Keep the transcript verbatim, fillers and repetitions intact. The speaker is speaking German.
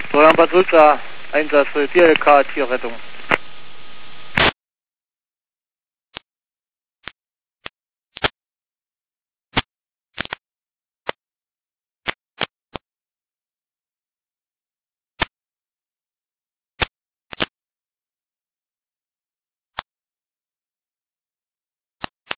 Steuern Bad Sulza, Einsatz für D L K Tierrettung.